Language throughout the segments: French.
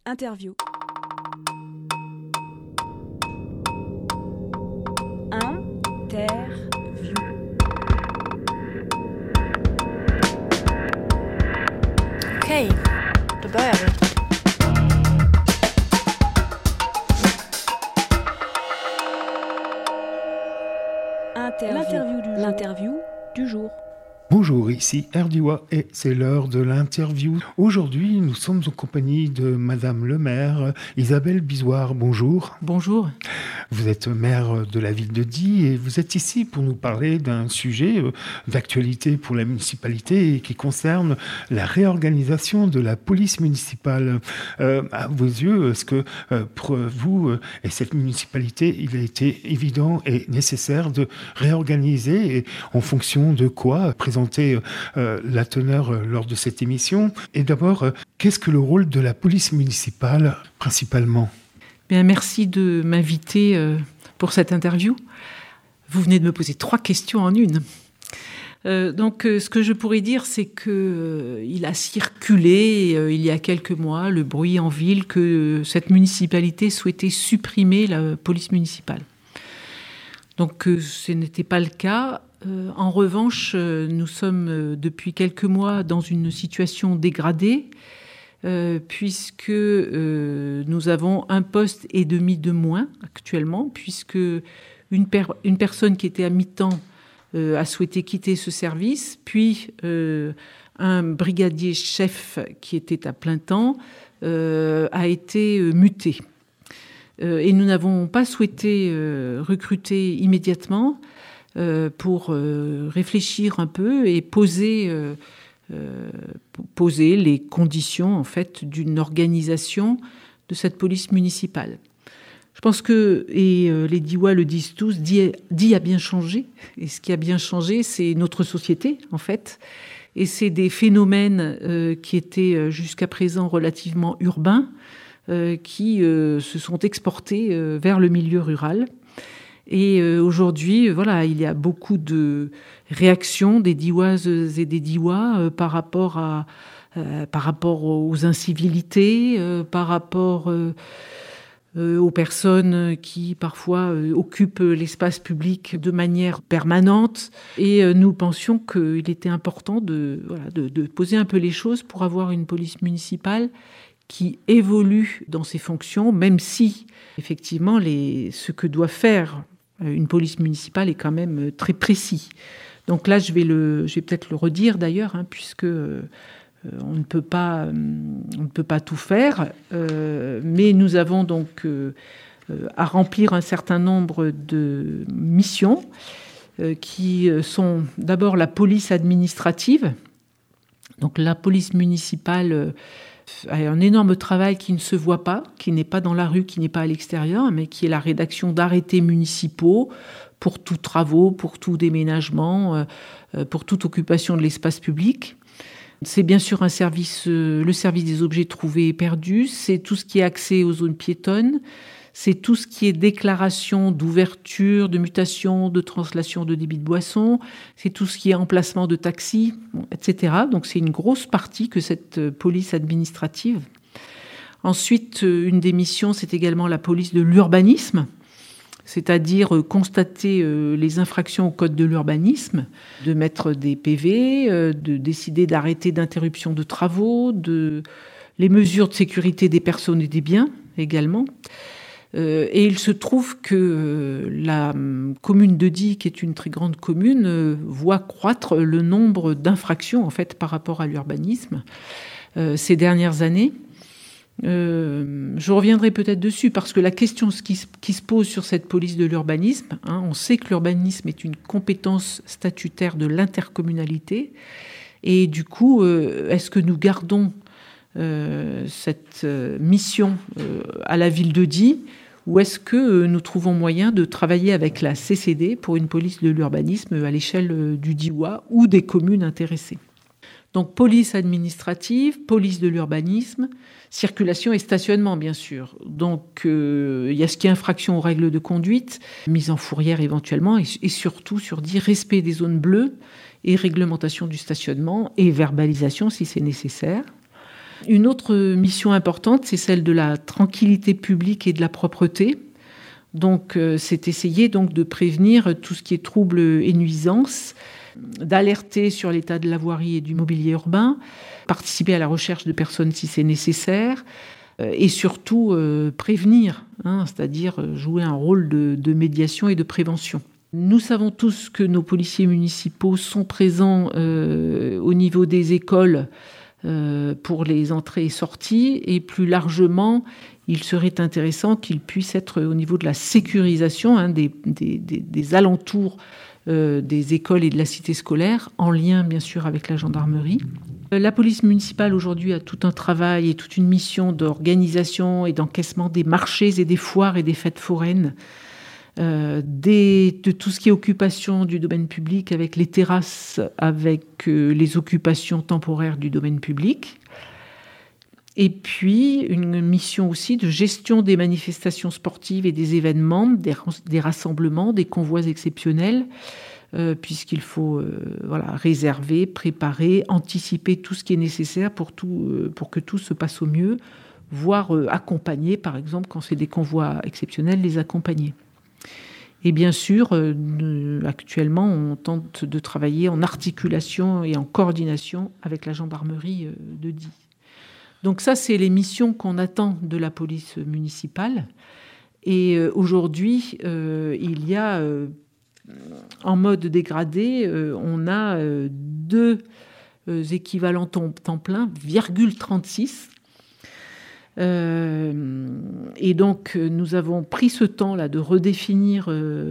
Interview. Okej, då börjar vi. L'interview du jour. Bonjour, ici Erdiwa et c'est l'heure de l'interview. Aujourd'hui, nous sommes en compagnie de Madame le maire, Isabelle Bizoire. Bonjour. Bonjour. Vous êtes maire de la ville de Die et vous êtes ici pour nous parler d'un sujet d'actualité pour la municipalité qui concerne la réorganisation de la police municipale. À vos yeux, est-ce que pour vous et cette municipalité, il a été évident et nécessaire de réorganiser et en fonction de quoi présenter la teneur lors de cette émission? Et d'abord, qu'est-ce que le rôle de la police municipale principalement? Bien, merci de m'inviter pour cette interview. Vous venez de me poser 3 questions en une. Ce que je pourrais dire, c'est qu'il a circulé il y a quelques mois le bruit en ville que cette municipalité souhaitait supprimer la police municipale. Donc ce n'était pas le cas. En revanche, nous sommes depuis quelques mois dans une situation dégradée puisque nous avons 1,5 poste de moins actuellement, puisque une personne qui était à mi-temps a souhaité quitter ce service, puis un brigadier chef qui était à plein temps a été muté. Et nous n'avons pas souhaité recruter immédiatement pour réfléchir un peu et poser les conditions en fait d'une organisation de cette police municipale. Je pense que, et les Diois le disent tous, Die a bien changé. Et ce qui a bien changé, c'est notre société en fait. Et c'est des phénomènes qui étaient jusqu'à présent relativement urbains qui se sont exportés vers le milieu rural. Et aujourd'hui, voilà, il y a beaucoup de réactions des Dioises et des Diois par rapport aux incivilités, par rapport aux personnes qui parfois occupent l'espace public de manière permanente. Et nous pensions qu'il était important de poser un peu les choses pour avoir une police municipale qui évolue dans ses fonctions, même si, effectivement, ce que doit faire une police municipale est quand même très précis. Donc là, je vais peut-être le redire d'ailleurs, puisque on ne peut pas tout faire, mais nous avons donc à remplir un certain nombre de missions qui sont d'abord la police administrative. Donc la police municipale a un énorme travail qui ne se voit pas, qui n'est pas dans la rue, qui n'est pas à l'extérieur, mais qui est la rédaction d'arrêtés municipaux pour tout travaux, pour tout déménagement, pour toute occupation de l'espace public. C'est bien sûr le service des objets trouvés et perdus, c'est tout ce qui est accès aux zones piétonnes, c'est tout ce qui est déclaration d'ouverture, de mutation, de translation de débit de boissons, c'est tout ce qui est emplacement de taxis, etc. Donc c'est une grosse partie que cette police administrative. Ensuite, une des missions, c'est également la police de l'urbanisme, c'est-à-dire constater les infractions au code de l'urbanisme, de mettre des PV, de décider d'arrêter d'interruption de travaux, les mesures de sécurité des personnes et des biens également. Et il se trouve que la commune de Die, qui est une très grande commune, voit croître le nombre d'infractions en fait par rapport à l'urbanisme ces dernières années. Je reviendrai peut-être dessus parce que la question qui se pose sur cette police de l'urbanisme, on sait que l'urbanisme est une compétence statutaire de l'intercommunalité et du coup, est-ce que nous gardons cette mission à la ville de Die ou est-ce que nous trouvons moyen de travailler avec la CCD pour une police de l'urbanisme à l'échelle du Diois ou des communes intéressées? Donc police administrative, police de l'urbanisme, circulation et stationnement bien sûr. Donc il y a ce qui est infraction aux règles de conduite, mise en fourrière éventuellement et surtout sur dit respect des zones bleues et réglementation du stationnement et verbalisation si c'est nécessaire. Une autre mission importante, c'est celle de la tranquillité publique et de la propreté. Donc, c'est essayer donc de prévenir tout ce qui est troubles et nuisances, d'alerter sur l'état de la voirie et du mobilier urbain, participer à la recherche de personnes si c'est nécessaire, et surtout prévenir, c'est-à-dire jouer un rôle de médiation et de prévention. Nous savons tous que nos policiers municipaux sont présents au niveau des écoles pour les entrées et sorties, et plus largement, il serait intéressant qu'ils puissent être au niveau de la sécurisation des alentours des écoles et de la cité scolaire, en lien bien sûr avec la gendarmerie. La police municipale aujourd'hui a tout un travail et toute une mission d'organisation et d'encaissement des marchés et des foires et des fêtes foraines, de tout ce qui est occupation du domaine public avec les terrasses, avec les occupations temporaires du domaine public. Et puis, une mission aussi de gestion des manifestations sportives et des événements, des rassemblements, des convois exceptionnels, puisqu'il faut réserver, préparer, anticiper tout ce qui est nécessaire pour que tout se passe au mieux, voire accompagner, par exemple, quand c'est des convois exceptionnels, les accompagner. Et bien sûr, actuellement, on tente de travailler en articulation et en coordination avec la gendarmerie de Die. Donc ça, c'est les missions qu'on attend de la police municipale. Et aujourd'hui, il y a, en mode dégradé, on a 2 équivalents temps plein, 36. Et donc, nous avons pris ce temps-là de redéfinir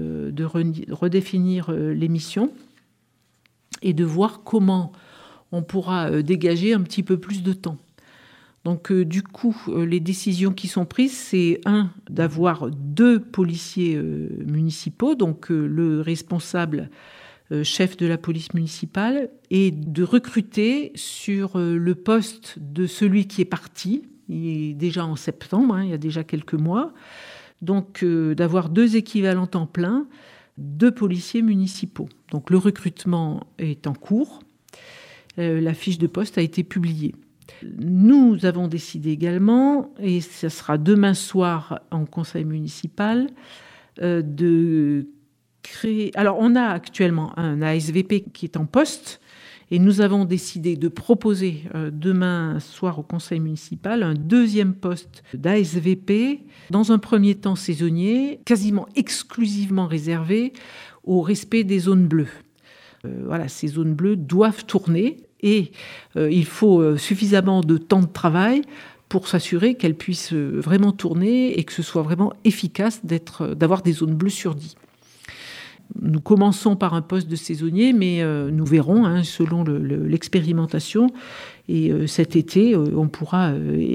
les missions et de voir comment on pourra dégager un petit peu plus de temps. Donc, du coup, les décisions qui sont prises, c'est d'avoir 2 policiers municipaux, donc le responsable chef de la police municipale, et de recruter sur le poste de celui qui est parti. Il est déjà en septembre, il y a déjà quelques mois. Donc, d'avoir 2 équivalents temps plein, 2 policiers municipaux. Donc, le recrutement est en cours. La fiche de poste a été publiée. Nous avons décidé également, et ce sera demain soir en conseil municipal, de créer... Alors, on a actuellement un ASVP qui est en poste, et nous avons décidé de proposer demain soir au conseil municipal un 2e poste d'ASVP, dans un premier temps saisonnier, quasiment exclusivement réservé au respect des zones bleues. Ces zones bleues doivent tourner, et il faut suffisamment de temps de travail pour s'assurer qu'elles puissent vraiment tourner et que ce soit vraiment efficace d'avoir des zones bleues sur Die. Nous commençons par un poste de saisonnier, mais nous verrons selon l'expérimentation. Et cet été, on pourra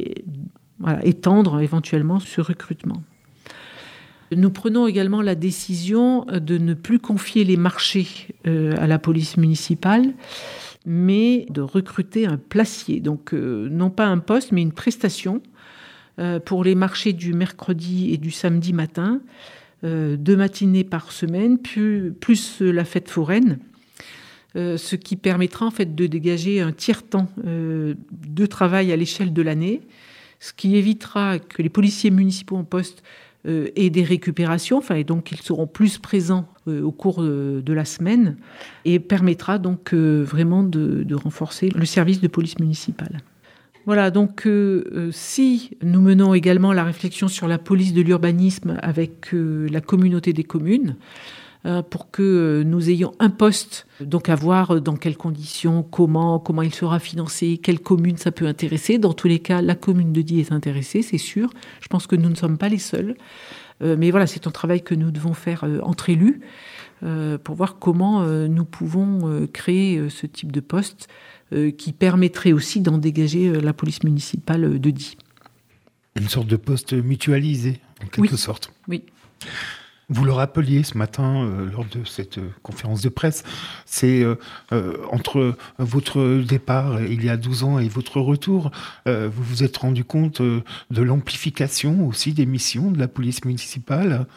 étendre éventuellement ce recrutement. Nous prenons également la décision de ne plus confier les marchés à la police municipale, mais de recruter un placier. Donc, non pas un poste, mais une prestation pour les marchés du mercredi et du samedi matin, 2 matinées par semaine, plus la fête foraine, ce qui permettra en fait de dégager un tiers-temps de travail à l'échelle de l'année, ce qui évitera que les policiers municipaux en poste aient des récupérations, et donc ils seront plus présents au cours de la semaine, et permettra donc vraiment de renforcer le service de police municipale. Voilà, donc si nous menons également la réflexion sur la police de l'urbanisme avec la communauté des communes, pour que nous ayons un poste, donc à voir dans quelles conditions, comment il sera financé, quelle commune ça peut intéresser. Dans tous les cas, la commune de Die est intéressée, c'est sûr. Je pense que nous ne sommes pas les seuls. Mais voilà, c'est un travail que nous devons faire entre élus pour voir comment nous pouvons créer ce type de poste qui permettrait aussi d'en dégager la police municipale de Die. Une sorte de poste mutualisé, en quelque sorte. Oui. Vous le rappeliez ce matin lors de cette conférence de presse, c'est entre votre départ il y a 12 ans et votre retour, vous vous êtes rendu compte de l'amplification aussi des missions de la police municipale ?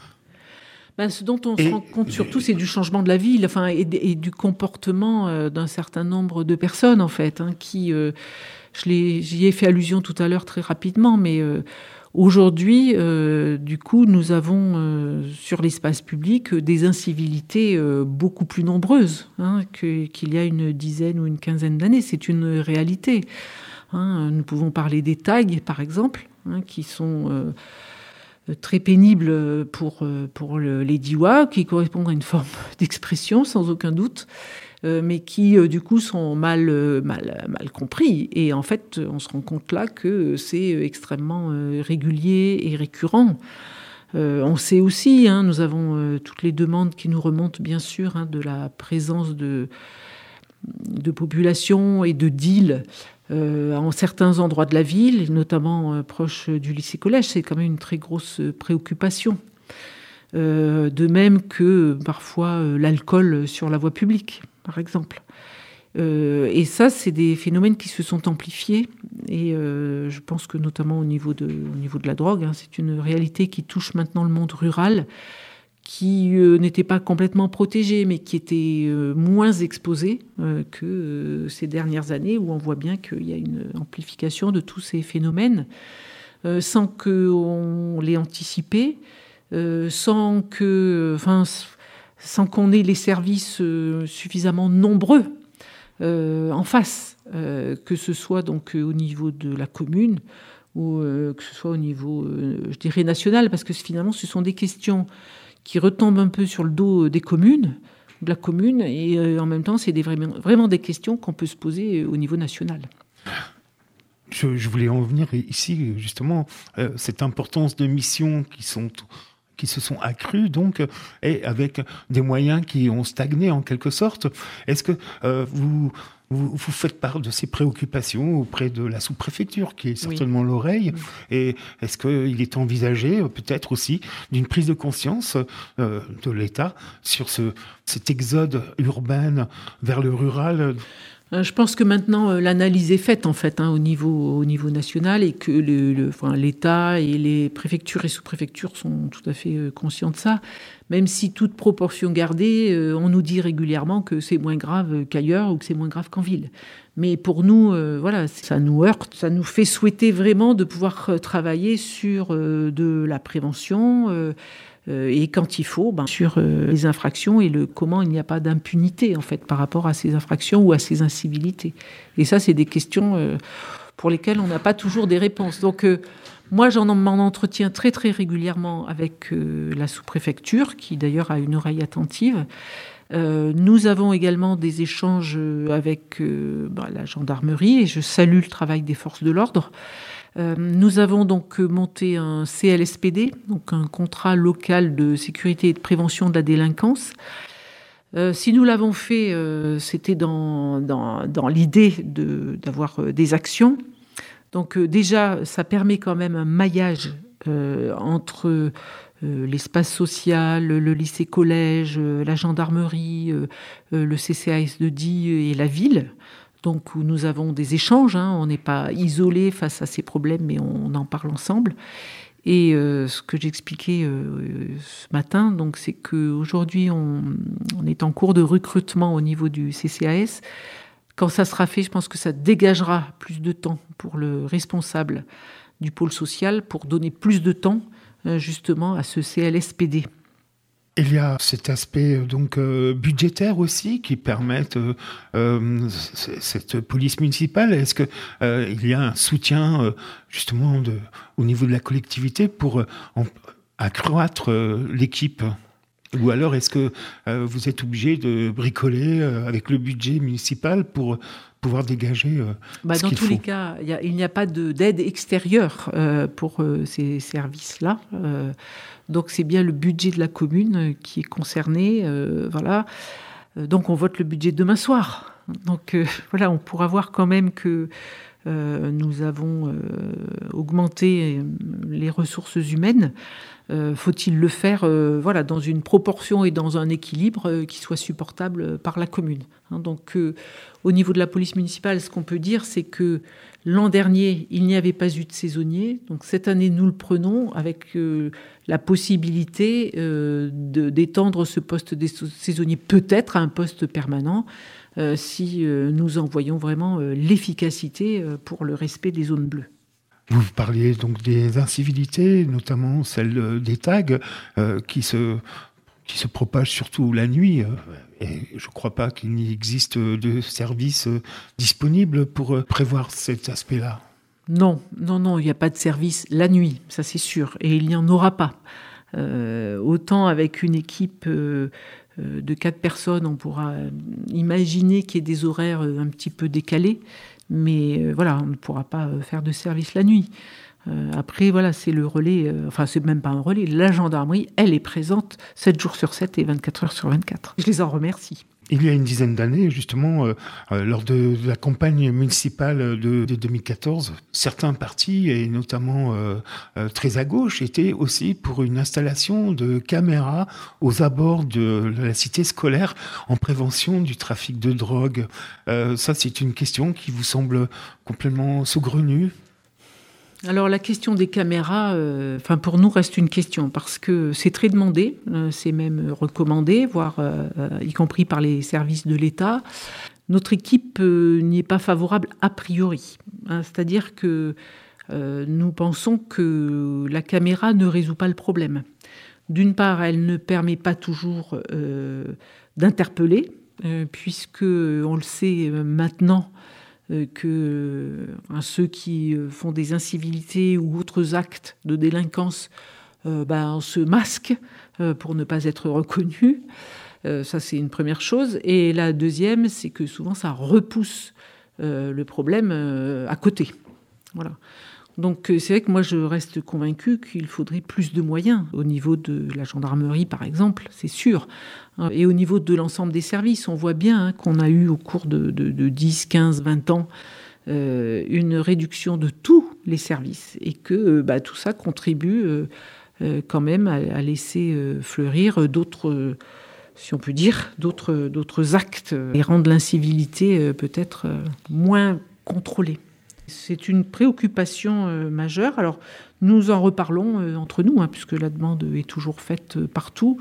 Ce dont on se rend compte surtout, c'est du changement de la ville, et du comportement d'un certain nombre de personnes, en fait, qui, j'y ai fait allusion tout à l'heure très rapidement, mais aujourd'hui, du coup, nous avons sur l'espace public des incivilités beaucoup plus nombreuses qu'il y a une dizaine ou une quinzaine d'années. C'est une réalité. Nous pouvons parler des tags, par exemple, qui sont très pénibles pour les Diois, qui correspondent à une forme d'expression, sans aucun doute, mais qui, du coup, sont mal compris. Et en fait, on se rend compte là que c'est extrêmement régulier et récurrent. On sait aussi, nous avons toutes les demandes qui nous remontent, bien sûr, de la présence de population et de deals en certains endroits de la ville, notamment proche du lycée-collège. C'est quand même une très grosse préoccupation. De même que parfois l'alcool sur la voie publique, par exemple. Et ça, c'est des phénomènes qui se sont amplifiés. Et je pense que notamment au niveau de la drogue, c'est une réalité qui touche maintenant le monde rural, qui n'était pas complètement protégé, mais qui était moins exposé que ces dernières années, où on voit bien qu'il y a une amplification de tous ces phénomènes, sans qu'on l'ait anticipé, sans qu'on ait les services suffisamment nombreux en face, que ce soit donc au niveau de la commune ou que ce soit au niveau, je dirais, national, parce que finalement, ce sont des questions qui retombent un peu sur le dos des communes, de la commune, et en même temps, c'est vraiment des questions qu'on peut se poser au niveau national. Je voulais en venir ici, justement, cette importance de missions qui se sont accrues, donc, et avec des moyens qui ont stagné en quelque sorte. Est-ce que vous faites part de ces préoccupations auprès de la sous-préfecture, qui est certainement l'oreille, et est-ce qu'il est envisagé peut-être aussi d'une prise de conscience de l'État sur cet exode urbain vers le rural ? Je pense que maintenant, l'analyse est faite, en fait, au niveau national, et que l'État et les préfectures et sous-préfectures sont tout à fait conscients de ça. Même si, toute proportion gardée, on nous dit régulièrement que c'est moins grave qu'ailleurs ou que c'est moins grave qu'en ville. Mais pour nous, ça nous heurte, ça nous fait souhaiter vraiment de pouvoir travailler sur de la prévention, et quand il faut, sur les infractions et comment il n'y a pas d'impunité, en fait, par rapport à ces infractions ou à ces incivilités. Et ça, c'est des questions pour lesquelles on n'a pas toujours des réponses. Donc, moi, m'en entretiens très, très régulièrement avec la sous-préfecture, qui d'ailleurs a une oreille attentive. Nous avons également des échanges avec la gendarmerie, et je salue le travail des forces de l'ordre. Nous avons donc monté un CLSPD, donc un contrat local de sécurité et de prévention de la délinquance. Si nous l'avons fait, c'était dans l'idée d'avoir des actions. Donc déjà, ça permet quand même un maillage entre l'espace social, le lycée-collège, la gendarmerie, le CCAS de Die et la ville. Donc, où nous avons des échanges, on n'est pas isolés face à ces problèmes, mais on en parle ensemble. Et ce que j'expliquais ce matin, donc, c'est qu'aujourd'hui, on est en cours de recrutement au niveau du CCAS. Quand ça sera fait, je pense que ça dégagera plus de temps pour le responsable du pôle social, pour donner plus de temps justement à ce CLSPD. Il y a cet aspect donc budgétaire aussi qui permettent cette police municipale. Est-ce que il y a un soutien justement au niveau de la collectivité pour accroître l'équipe ? Ou alors est-ce que vous êtes obligé de bricoler avec le budget municipal pour pouvoir dégager ce dans qu'il tous faut. les cas, il n'y a pas d'aide extérieure pour ces services-là. Donc c'est bien le budget de la commune qui est concerné. Voilà. Donc on vote le budget demain soir. Donc voilà, on pourra voir quand même que nous avons augmenté les ressources humaines. Faut-il le faire dans une proportion et dans un équilibre qui soit supportable par la commune. Donc au niveau de la police municipale, ce qu'on peut dire, c'est que L'an dernier, il n'y avait pas eu de saisonniers. Donc cette année, nous le prenons avec la possibilité d'étendre ce poste des saisonniers peut-être à un poste permanent si nous en voyons vraiment l'efficacité pour le respect des zones bleues. Vous parliez donc des incivilités, notamment celle des tags qui se propagent surtout la nuit. Et je ne crois pas qu'il n'y existe de service disponible pour prévoir cet aspect-là. Non, il n'y a pas de service la nuit, ça c'est sûr, et il n'y en aura pas. Autant avec une équipe de 4 personnes, on pourra imaginer qu'il y ait des horaires un petit peu décalés, mais voilà, on ne pourra pas faire de service la nuit. Après, voilà, c'est le relais, c'est même pas un relais, la gendarmerie, elle est présente 7 jours sur 7 et 24 heures sur 24. Je les en remercie. Il y a une dizaine d'années, justement, lors de la campagne municipale de 2014, certains partis, et notamment très à gauche, étaient aussi pour une installation de caméras aux abords de la cité scolaire en prévention du trafic de drogue. Ça, c'est une question qui vous semble complètement saugrenue ? Alors la question des caméras, pour nous reste une question parce que c'est très demandé, c'est même recommandé, voire y compris par les services de l'État. Notre équipe n'y est pas favorable a priori, c'est-à-dire que nous pensons que la caméra ne résout pas le problème. D'une part, elle ne permet pas toujours d'interpeller, puisque on le sait maintenant. Que ceux qui font des incivilités ou autres actes de délinquance se masquent pour ne pas être reconnus. Ça, c'est une première chose. Et la deuxième, c'est que souvent, ça repousse le problème à côté. Voilà. Donc, c'est vrai que moi, je reste convaincue qu'il faudrait plus de moyens au niveau de la gendarmerie, par exemple, c'est sûr. Et au niveau de l'ensemble des services, on voit bien qu'on a eu au cours de 10, 15, 20 ans une réduction de tous les services et que tout ça contribue quand même à laisser fleurir d'autres, si on peut dire, d'autres actes et rendre l'incivilité peut-être moins contrôlée. C'est une préoccupation majeure. Alors, nous en reparlons entre nous, puisque la demande est toujours faite partout.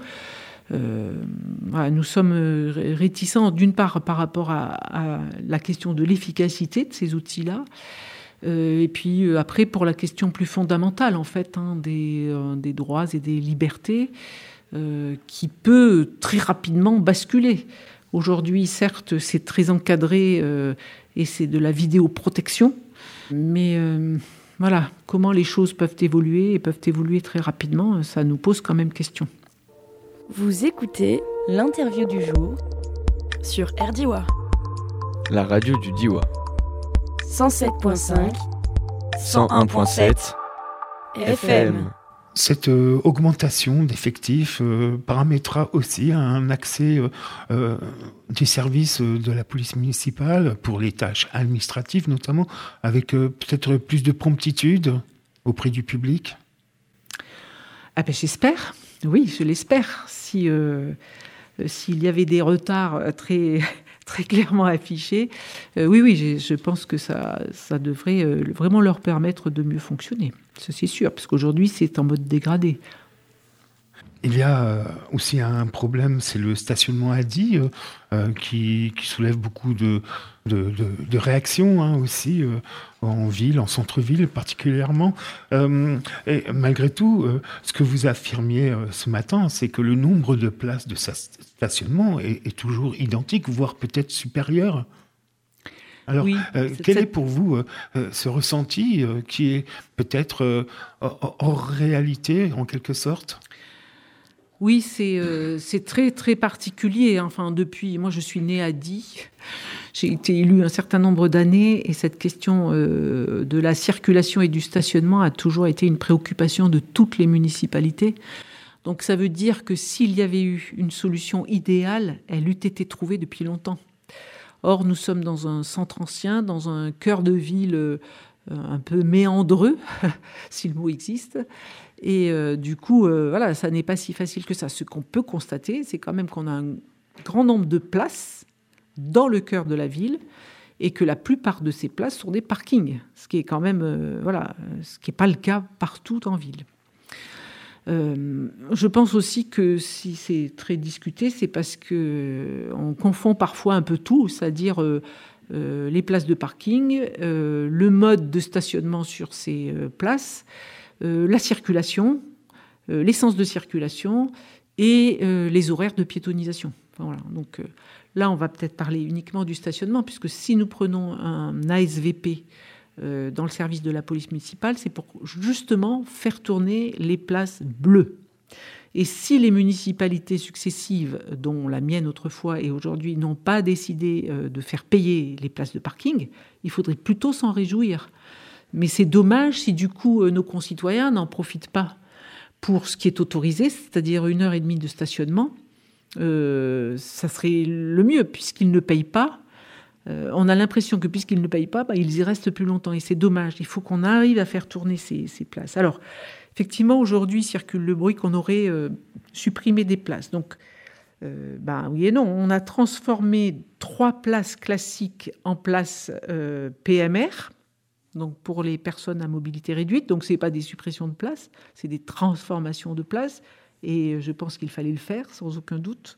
Nous sommes réticents, d'une part, par rapport à la question de l'efficacité de ces outils-là, et puis après, pour la question plus fondamentale, en fait, des droits et des libertés, qui peut très rapidement basculer. Aujourd'hui, certes, c'est très encadré et c'est de la vidéoprotection. Mais comment les choses peuvent évoluer et peuvent évoluer très rapidement, ça nous pose quand même question. Vous écoutez l'interview du jour sur RDIWA. La radio du Diois. 107.5, 101.7 FM. Cette augmentation d'effectifs paramétrera aussi un accès des services de la police municipale pour les tâches administratives notamment, avec peut-être plus de promptitude auprès du public. J'espère, oui, je l'espère. S'il y avait des retards très clairement affichés, oui, je pense que ça devrait vraiment leur permettre de mieux fonctionner. Ça, c'est sûr, parce qu'aujourd'hui, c'est en mode dégradé. Il y a aussi un problème, c'est le stationnement ADI qui soulève beaucoup de réactions aussi en ville, en centre-ville particulièrement. Et malgré tout, ce que vous affirmiez ce matin, c'est que le nombre de places de stationnement est toujours identique, voire peut-être supérieur. Alors, oui, quel est pour vous ce ressenti qui est peut-être hors réalité, en quelque sorte ? Oui, c'est très, très particulier. Depuis, moi, je suis née à Die. J'ai été élue un certain nombre d'années et cette question de la circulation et du stationnement a toujours été une préoccupation de toutes les municipalités. Donc, ça veut dire que s'il y avait eu une solution idéale, elle eût été trouvée depuis longtemps. Or, nous sommes dans un centre ancien, dans un cœur de ville un peu méandreux, si le mot existe. Et du coup, ça n'est pas si facile que ça. Ce qu'on peut constater, c'est quand même qu'on a un grand nombre de places dans le cœur de la ville et que la plupart de ces places sont des parkings, ce qui est quand même, ce qui n'est pas le cas partout en ville. Je pense aussi que si c'est très discuté, c'est parce qu'on confond parfois un peu tout, c'est-à-dire les places de parking, le mode de stationnement sur ces places, la circulation, l'essence de circulation et les horaires de piétonisation. Enfin, voilà. Donc là, on va peut-être parler uniquement du stationnement, puisque si nous prenons un ASVP dans le service de la police municipale, c'est pour justement faire tourner les places bleues. Et si les municipalités successives, dont la mienne autrefois et aujourd'hui, n'ont pas décidé de faire payer les places de parking, il faudrait plutôt s'en réjouir. Mais c'est dommage si du coup nos concitoyens n'en profitent pas pour ce qui est autorisé, c'est-à-dire 1h30 de stationnement. Ça serait le mieux, puisqu'ils ne payent pas. On a l'impression que puisqu'ils ne payent pas, ils y restent plus longtemps. Et c'est dommage. Il faut qu'on arrive à faire tourner ces places. Alors, effectivement, aujourd'hui, circule le bruit qu'on aurait supprimé des places. Donc, oui et non. On a transformé 3 places classiques en places PMR, donc pour les personnes à mobilité réduite. Donc, ce n'est pas des suppressions de places, c'est des transformations de places. Et je pense qu'il fallait le faire, sans aucun doute.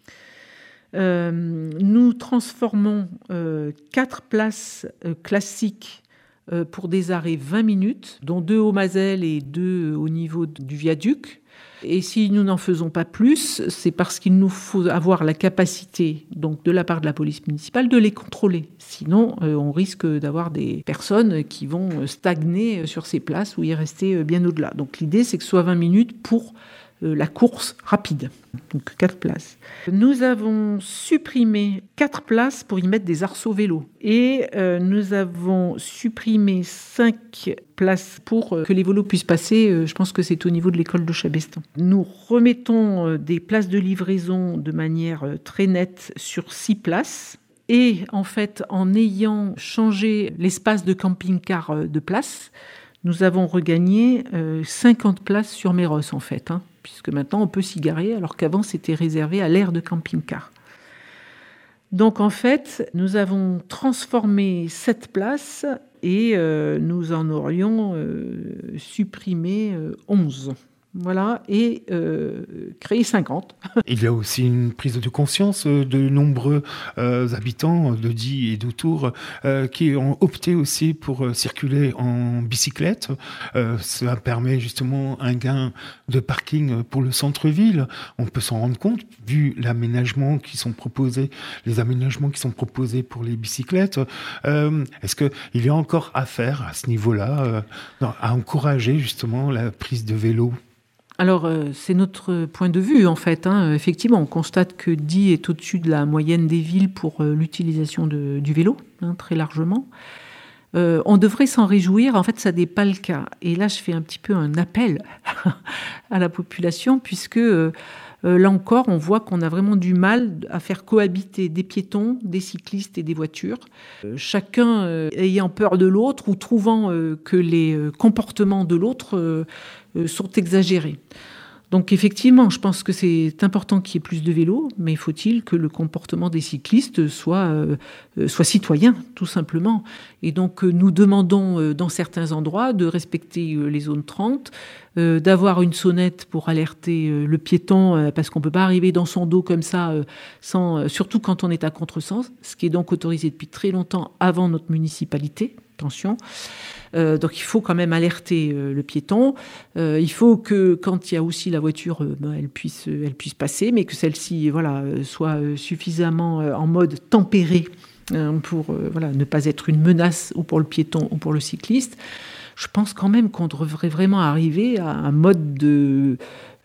Nous transformons 4 places classiques pour des arrêts 20 minutes, dont 2 au Mazel et 2 au niveau du viaduc. Et si nous n'en faisons pas plus, c'est parce qu'il nous faut avoir la capacité, donc de la part de la police municipale, de les contrôler. Sinon, on risque d'avoir des personnes qui vont stagner sur ces places ou y rester bien au-delà. Donc l'idée, c'est que ce soit 20 minutes pour la course rapide, donc 4 places. Nous avons supprimé 4 places pour y mettre des arceaux vélos et nous avons supprimé 5 places pour que les vélos puissent passer. Je pense que c'est au niveau de l'école de Chabestan. Nous remettons des places de livraison de manière très nette sur 6 places. Et en fait, en ayant changé l'espace de camping-car de place, nous avons regagné 50 places sur Méros, en fait, puisque maintenant on peut s'y garer, alors qu'avant c'était réservé à l'aire de camping-car. Donc en fait, nous avons transformé 7 places et nous en aurions supprimé 11. Voilà, et créer 50. Il y a aussi une prise de conscience de nombreux habitants de Die et d'autour qui ont opté aussi pour circuler en bicyclette. Ça permet justement un gain de parking pour le centre-ville. On peut s'en rendre compte, vu les aménagements qui sont proposés pour les bicyclettes. Est-ce qu'il y a encore à faire à ce niveau-là, à encourager justement la prise de vélo ? Alors, c'est notre point de vue, en fait. Effectivement, on constate que Die est au-dessus de la moyenne des villes pour l'utilisation du vélo, très largement. On devrait s'en réjouir. En fait, ça n'est pas le cas. Et là, je fais un petit peu un appel à la population, puisque là encore, on voit qu'on a vraiment du mal à faire cohabiter des piétons, des cyclistes et des voitures. Chacun ayant peur de l'autre ou trouvant que les comportements de l'autre sont exagérés. Donc effectivement, je pense que c'est important qu'il y ait plus de vélos, mais faut-il que le comportement des cyclistes soit citoyen, tout simplement. Et donc nous demandons dans certains endroits de respecter les zones 30, d'avoir une sonnette pour alerter le piéton, parce qu'on ne peut pas arriver dans son dos comme ça, surtout quand on est à contresens, ce qui est donc autorisé depuis très longtemps avant notre municipalité. Attention. Donc il faut quand même alerter le piéton. Il faut que quand il y a aussi la voiture, elle puisse passer, mais que celle-ci soit suffisamment en mode tempéré pour ne pas être une menace ou pour le piéton ou pour le cycliste. Je pense quand même qu'on devrait vraiment arriver à un mode de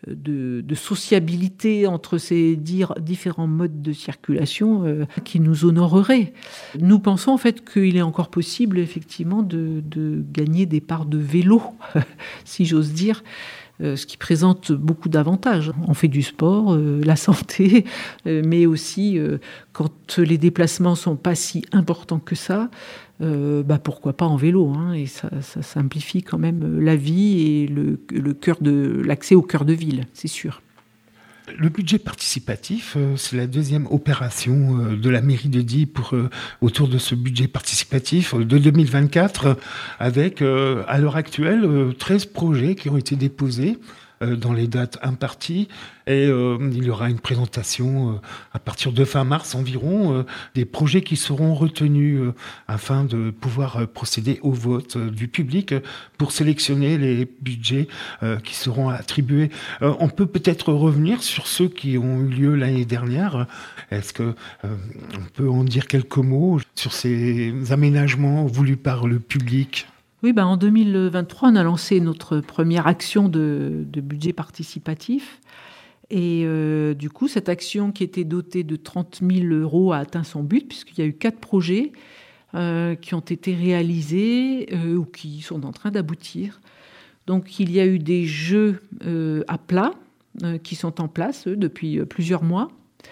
sociabilité entre ces différents modes de circulation qui nous honorerait. Nous pensons en fait qu'il est encore possible effectivement de gagner des parts de vélo, si j'ose dire, ce qui présente beaucoup d'avantages. On fait du sport, la santé, mais aussi quand les déplacements sont pas si importants que ça, pourquoi pas en vélo, et ça simplifie quand même la vie et l'accès au cœur de ville, c'est sûr. Le budget participatif, c'est la deuxième opération de la mairie de Die autour de ce budget participatif de 2024, avec à l'heure actuelle 13 projets qui ont été déposés dans les dates imparties, et il y aura une présentation à partir de fin mars environ des projets qui seront retenus afin de pouvoir procéder au vote du public pour sélectionner les budgets qui seront attribués. On peut peut-être revenir sur ceux qui ont eu lieu l'année dernière. Est-ce que on peut en dire quelques mots sur ces aménagements voulus par le public ? Oui, en 2023, on a lancé notre première action de budget participatif. Et du coup, cette action qui était dotée de 30 000 € a atteint son but, puisqu'il y a eu 4 projets qui ont été réalisés ou qui sont en train d'aboutir. Donc, il y a eu des jeux à plat qui sont en place depuis plusieurs mois.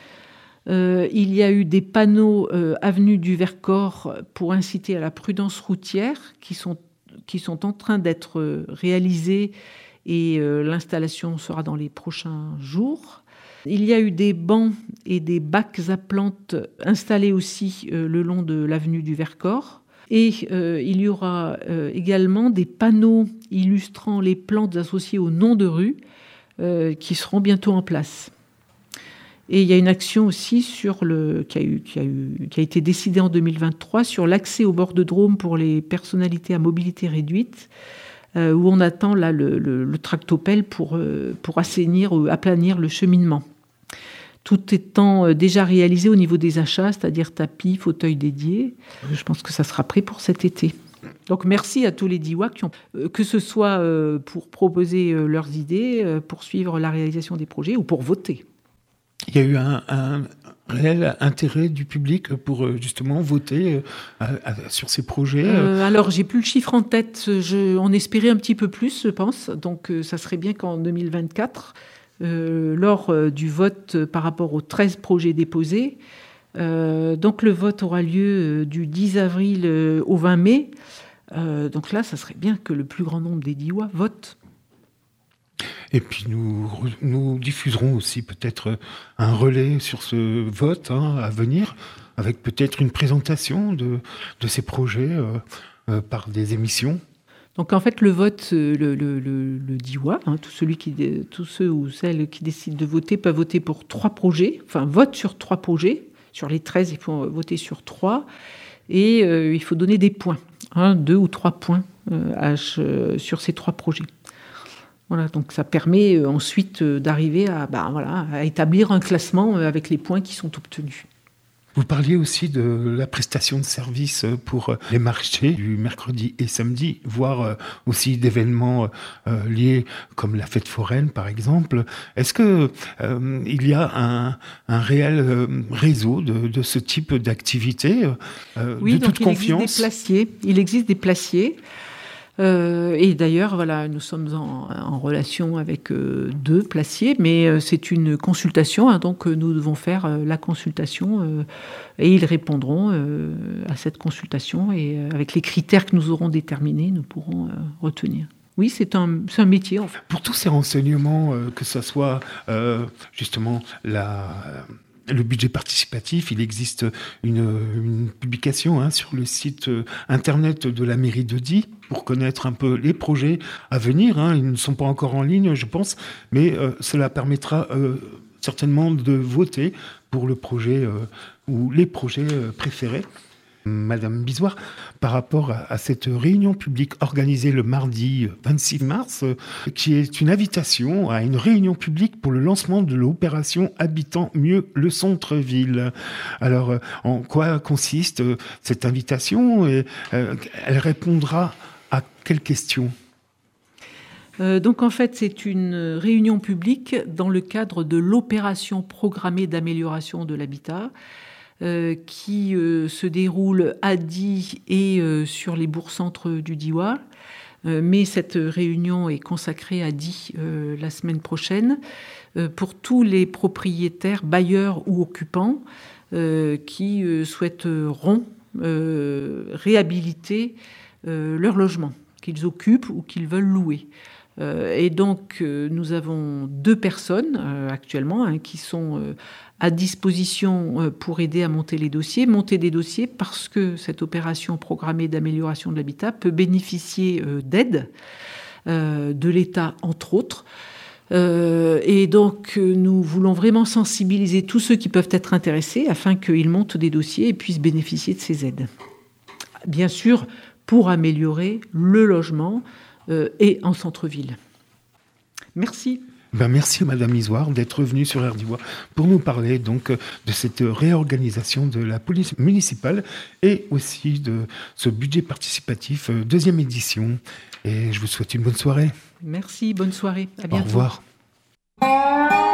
Il y a eu des panneaux avenue du Vercors pour inciter à la prudence routière qui sont en train d'être réalisés, et l'installation sera dans les prochains jours. Il y a eu des bancs et des bacs à plantes installés aussi le long de l'avenue du Vercors. Et il y aura également des panneaux illustrant les plantes associées aux noms de rues qui seront bientôt en place. Et il y a une action aussi qui a été décidée en 2023 sur l'accès au bord de Drôme pour les personnalités à mobilité réduite, où on attend là le tractopelle pour assainir ou aplanir le cheminement. Tout étant déjà réalisé au niveau des achats, c'est-à-dire tapis, fauteuils dédiés. Je pense que ça sera prêt pour cet été. Donc merci à tous les Diois que ce soit pour proposer leurs idées, pour suivre la réalisation des projets ou pour voter. Il y a eu un réel intérêt du public pour justement voter sur ces projets. Alors, j'ai plus le chiffre en tête. On espérait un petit peu plus, je pense. Donc, ça serait bien qu'en 2024, lors du vote par rapport aux 13 projets déposés, donc le vote aura lieu du 10 avril au 20 mai. Donc là, ça serait bien que le plus grand nombre des Diois votent. Et puis nous diffuserons aussi peut-être un relais sur ce vote à venir, avec peut-être une présentation de ces projets par des émissions. Donc en fait, le vote, le Diois, tous ceux ou celles qui décident de voter peuvent voter pour 3 projets, enfin votent sur 3 projets. Sur les 13, il faut voter sur 3. Et il faut donner des points, 2 ou 3 points sur ces 3 projets. Voilà, donc ça permet ensuite d'arriver à établir un classement avec les points qui sont obtenus. Vous parliez aussi de la prestation de services pour les marchés du mercredi et samedi, voire aussi d'événements liés comme la fête foraine par exemple. Est-ce que il y a un réel réseau de ce type d'activité oui, de toute confiance ? Il existe des placiers. Et d'ailleurs, nous sommes en relation avec 2 placiers, mais c'est une consultation, donc nous devons faire la consultation et ils répondront à cette consultation, et avec les critères que nous aurons déterminés, nous pourrons retenir. Oui, c'est un métier. En fait. Pour tous ces renseignements, que ce soit justement le budget participatif, il existe une publication sur le site internet de la mairie de Die pour connaître un peu les projets à venir. Ils ne sont pas encore en ligne, je pense, mais cela permettra certainement de voter pour le projet ou les projets préférés. Madame Bisoire, par rapport à cette réunion publique organisée le mardi 26 mars, qui est une invitation à une réunion publique pour le lancement de l'opération Habitant mieux le centre-ville. Alors, en quoi consiste cette invitation et elle répondra à quelles questions ? Donc en fait, c'est une réunion publique dans le cadre de l'opération programmée d'amélioration de l'habitat qui se déroule à Die et sur les bourgs-centres du Diois. Mais cette réunion est consacrée à Die la semaine prochaine pour tous les propriétaires, bailleurs ou occupants qui souhaiteront réhabiliter leur logement, qu'ils occupent ou qu'ils veulent louer. Et donc, nous avons 2 personnes actuellement qui sont à disposition pour aider à monter les dossiers. Monter des dossiers parce que cette opération programmée d'amélioration de l'habitat peut bénéficier d'aide de l'État, entre autres. Et donc, nous voulons vraiment sensibiliser tous ceux qui peuvent être intéressés afin qu'ils montent des dossiers et puissent bénéficier de ces aides. Bien sûr, pour améliorer le logement et en centre-ville. Merci. Merci Madame Isoire d'être venue sur RDIWA pour nous parler donc de cette réorganisation de la police municipale et aussi de ce budget participatif 2e édition. Et je vous souhaite une bonne soirée. Merci, bonne soirée. À bientôt. Au revoir.